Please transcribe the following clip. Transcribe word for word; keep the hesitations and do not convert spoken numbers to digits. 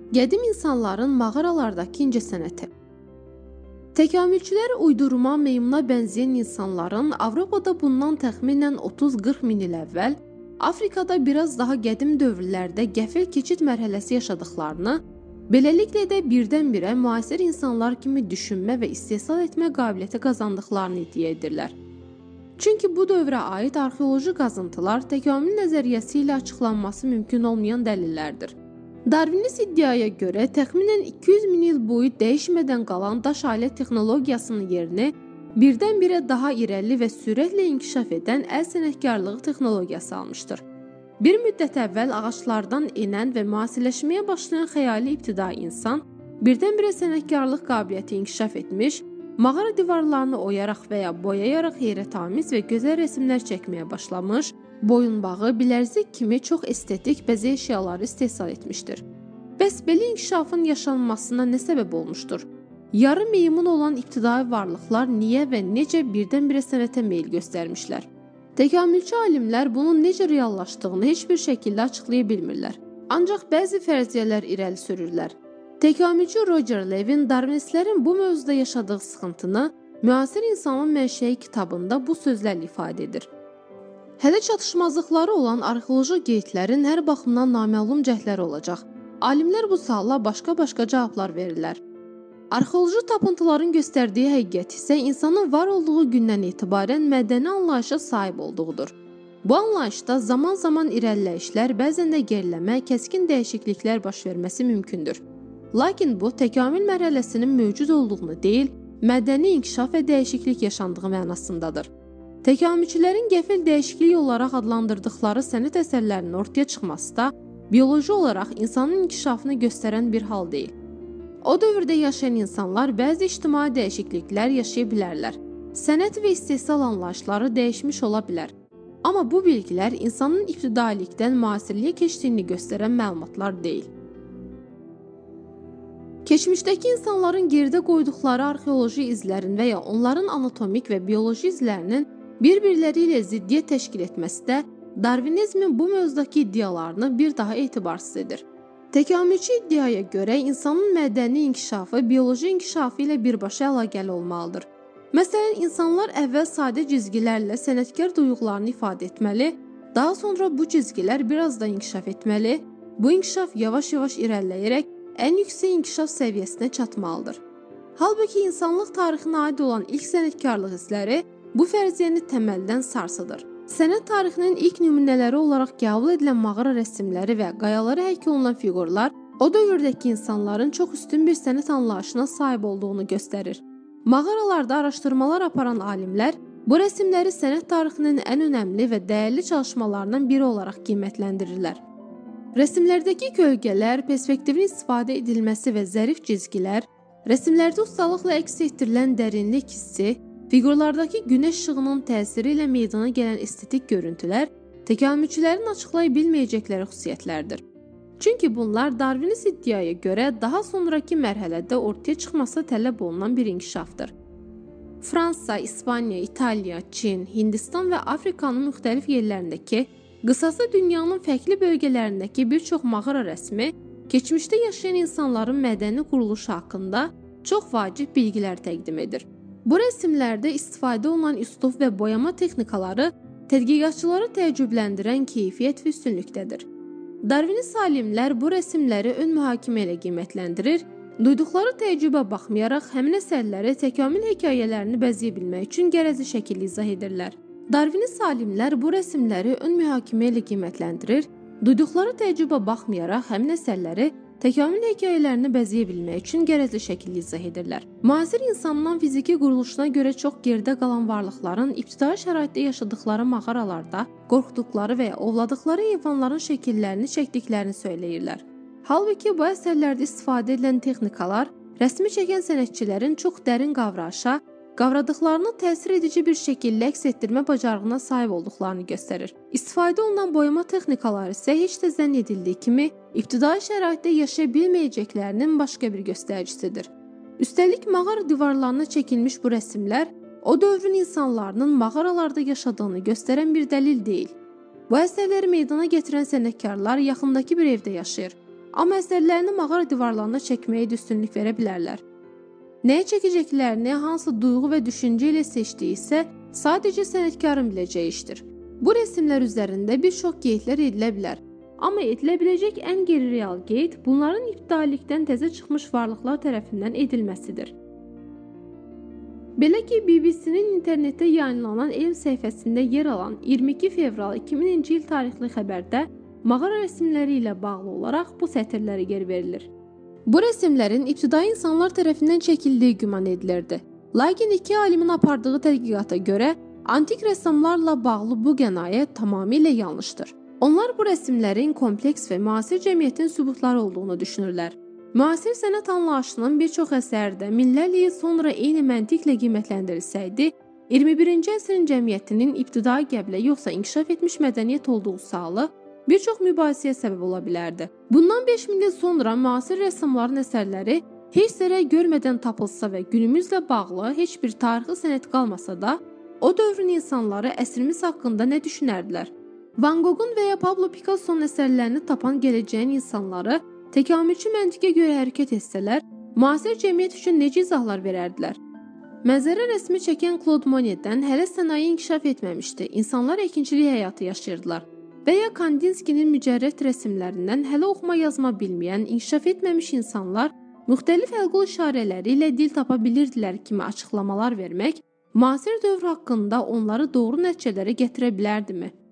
Qədim insanların mağaralardakı incəsənəti. Təkamülçülər uydurma meymuna bənzəyən insanların Avropada bundan təxminən otuz qırx min il əvvəl, Afrikada biraz daha qədim dövrlərdə qəfil keçid mərhələsi yaşadıklarını, beləliklə də birdən-birə müasir insanlar kimi düşünmə və istehsal etmə qabiliyyəti qazandıqlarını iddia edirlər. Çünki bu dövrə aid arxeoloji qazıntılar təkamül nəzəriyyəsi ilə açıqlanması mümkün olmayan dəlillərdir. Darwinist iddiaya görə təxminən iki yüz min il boyu dəyişmədən qalan daş alət texnologiyasının yerini birdən-birə daha irəli və sürətlə inkişaf edən əl sənətkarlığı texnologiyası almışdır. Bir müddət əvvəl ağaclardan enən və müasirləşməyə başlayan xəyali ibtidai insan birdən-birə sənətkarlıq qabiliyyəti inkişaf etmiş, mağara divarlarını oyaraq və ya boyayaraq heyrətamiz və gözəl rəsmlər çəkməyə başlamış, boyunbağı, bilərzik kimi çox estetik bəzək əşyaları istehsal etmişdir. Bəs belə inkişafın yaşanmasına nə səbəb olmuşdur? Yarı meymun olan ibtidai varlıqlar niyə və necə birdən-birə sənətə meyl göstərmişlər? Təkamülçü alimlər bunun necə reallaşdığını heç bir şəkildə açıqlaya bilmirlər. Ancaq bəzi fərziyyələr irəli sürürlər. Təkamülçü Roger Levin Darwinistlərin bu mövzuda yaşadığı sıxıntını Müasir İnsanın Mənşəyi kitabında bu sözlərlə ifadə edir. Hələ çatışmazlıqları olan arxeoloji qeydlərin hər baxımdan naməlum cəhdləri olacaq. Alimlər bu suala başqa-başqa cavablar verirlər. Arxeoloji tapıntıların göstərdiyi həqiqət isə insanın var olduğu gündən etibarən mədəni anlayışa sahib olduğudur. Bu anlayışda zaman-zaman irəliləyişlər, bəzən də geriləmə, kəskin dəyişikliklər baş verməsi mümkündür. Lakin bu, təkamül mərhələsinin mövcud olduğunu deyil, mədəni inkişaf və dəyişiklik yaşandığı mənasındadır. Təkamülçülərin qəfil dəyişiklik olaraq adlandırdıqları sənət əsərlərinin ortaya çıxması da bioloji olaraq insanın inkişafını göstərən bir hal deyil. O dövrdə yaşayan insanlar bəzi ictimai dəyişikliklər yaşaya bilərlər. Sənət və istehsal anlayışları dəyişmiş ola bilər. Amma bu bilgilər insanın ibtidailikdən müasirliyə keçdiyini göstərən məlumatlar deyil. Keçmişdəki insanların geridə qoyduqları arxeoloji izlərin və ya onların anatomik və bioloji izlərinin bir-birləri ilə ziddiyyət təşkil etməsi də Darwinizmin bu mövzudakı iddialarını bir daha etibarsız edir. Təkamülçü iddiaya görə insanın mədəni inkişafı bioloji inkişafı ilə birbaşa əlaqəli olmalıdır. Məsələn, insanlar əvvəl sadə cizgilərlə sənətkar duyğularını ifadə etməli, daha sonra bu cizgilər biraz da inkişaf etməli, bu inkişaf yavaş-yavaş irəliləyərək ən yüksək inkişaf səviyyəsinə çatmalıdır. Halbuki insanlıq tarixinə aid olan ilk sənətkarlıq izləri bu fərziyyəni təməldən sarsıdır. Sənət tarixinin ilk nümunələri olaraq qəbul edilən mağara rəsmləri və qayalara həkk olunan fiqurlar o dövrdəki insanların çox üstün bir sənət anlayışına sahib olduğunu göstərir. Mağaralarda araşdırmalar aparan alimlər bu rəsmləri sənət tarixinin ən önəmli və dəyərli çalışmalarından biri olaraq qiymətləndirirlər. Rəsmlərdəki kölgələr, perspektivin istifadə edilməsi və zərif cizgilər, rəsmlərdə ustalıqla əks etdirilən dərinlik hissi, fiqurlardakı günəş işığının təsiri ilə meydana gələn estetik görüntülər təkamülçülərin açıqlaya bilməyəcəkləri xüsusiyyətlərdir. Çünki bunlar Darwinist iddiaya görə daha sonraki mərhələdə ortaya çıxması tələb olunan bir inkişafdır. Fransa, İspaniya, İtaliya, Çin, Hindistan və Afrikanın müxtəlif yerlərindəki, qısası dünyanın fərqli bölgələrindəki bir çox mağara rəsmi keçmişdə yaşayan insanların mədəni quruluşu haqqında çox vacib bilgilər təqdim edir. Bu rəsmlərdə istifadə olunan üslub və boyama texnikaları tədqiqatçıları təəccübləndirən keyfiyyət və üstünlükdədir. Darwinist alimlər bu rəsmləri ön mühakimə ilə qiymətləndirir, duyduqları təəccübə baxmayaraq həmin əsərləri təkamül hekayələrini bəzəyə bilmək üçün gərəzi şəkildə izah edirlər. Darwinist alimlər bu rəsmləri ön mühakimə ilə qiymətləndirir, duyduqları təəccübə baxmayaraq həmin əsərləri təkamül hekayələrini bəzəyə bilmək üçün gərəzli şəkildə izah edirlər. Müasir insandan fiziki quruluşuna görə çox geridə qalan varlıqların ibtidai şəraitdə yaşadıkları mağaralarda qorxduqları və ya ovladıkları heyvanların şəkillərini çəkdiklərini söyləyirlər. Halbuki bu əsərlərdə istifadə edilən texnikalar rəsmi çəkən sənətçilərin çox dərin qavrayışa, qavradıqlarını təsir edici bir şəkildə əks etdirmə bacarığına sahib olduqlarını göstərir. İstifadə olunan boyama texnikaları isə heç də zənn edildiyi kimi ibtidai şəraitdə yaşaya bilməyəcəklərinin başqa bir göstəricisidir. Üstəlik mağara divarlarına çəkilmiş bu rəsmlər o dövrün insanlarının mağaralarda yaşadığını göstərən bir dəlil deyil. Bu əsərləri meydana gətirən sənətkarlar yaxındakı bir evdə yaşayır. amma əsərlərini mağara divarlarına çəkməyə də üstünlük verə bilərlər. Nəyə çəkəcəklərini, hansı duyğu və düşüncə ilə seçdiyi isə sadəcə sənətkarın biləcəyi işdir. Bu resimlər üzərində bir çox qeydlər edilə bilər. Amma edilə biləcək ən qeyri-real qeyd bunların ibtidailikdən təzə çıxmış varlıqlar tərəfindən edilməsidir. Belə ki, B B C-nin internetdə yayınlanan elm səhifəsində yer alan iyirmi iki fevral iki minci il tarixli xəbərdə mağara resimləri ilə bağlı olaraq bu sətirləri yer verilir. Bu resimlərin ibtidai insanlar tərəfindən çəkildiyi güman edilirdi. Lakin iki alimin apardığı tədqiqata görə antik rəssamlarla bağlı bu qənayə tamamilə yanlışdır. Onlar bu rəsmlərin kompleks və müasir cəmiyyətin sübutları olduğunu düşünürlər. Müasir sənət anlayışının bir çox əsərdə minlərlə il sonra eyni məntiqlə qiymətləndirilsəydi, iyirmi birinci əsrin cəmiyyətinin ibtidai qəblə yoxsa inkişaf etmiş mədəniyyət olduğu sualı bir çox mübahisəyə səbəb ola bilərdi. Bundan beş min il sonra müasir rəssamların əsərləri heç zərər görmədən tapılsa və günümüzlə bağlı heç bir tarixi sənət qalmasa da, o dövrün insanları əsrimiz haqqında nə düşünərdilər? Van Gogh'un və ya Pablo Picasso'nun əsərlərini tapan gələcəyin insanları təkamülçü məntiqə görə hərəkət etsələr, müasir cəmiyyət üçün necə izahlar verərdilər? Mənzərə rəsmi çəkən Claude Monet'dən hələ sənaye inkişaf etməmişdi, insanlar əkinçilik həyatı yaşayırdılar. Və ya Kandinskinin mücərrət rəsmlərindən hələ oxuma yazma bilməyən, inkişaf etməmiş insanlar müxtəlif əl-qol işarələri ilə dil tapa bilirdilər kimi açıqlamalar vermək, müasir dövr haqqında onları doğru nəticələrə gətirə bilərdimi?